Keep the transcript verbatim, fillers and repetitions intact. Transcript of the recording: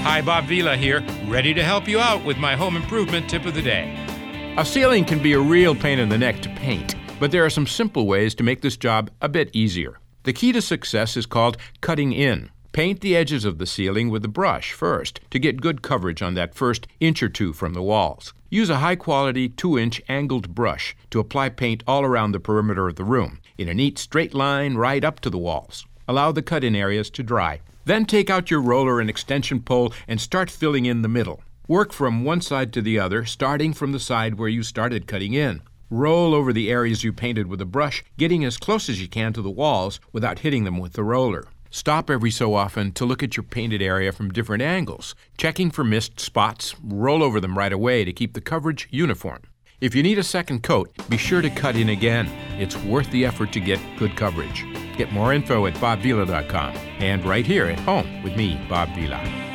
Hi, Bob Vila here, ready to help you out with my home improvement tip of the day. A ceiling can be a real pain in the neck to paint, but there are some simple ways to make this job a bit easier. The key to success is called cutting in. Paint the edges of the ceiling with a brush first to get good coverage on that first inch or two from the walls. Use a high-quality two-inch angled brush to apply paint all around the perimeter of the room, in a neat straight line right up to the walls. Allow the cut-in areas to dry. Then take out your roller and extension pole and start filling in the middle. Work from one side to the other, starting from the side where you started cutting in. Roll over the areas you painted with a brush, getting as close as you can to the walls without hitting them with the roller. Stop every so often to look at your painted area from different angles, checking for missed spots. Roll over them right away to keep the coverage uniform. If you need a second coat, be sure to cut in again. It's worth the effort to get good coverage. Get more info at bob vila dot com and right here at home with me, Bob Vila.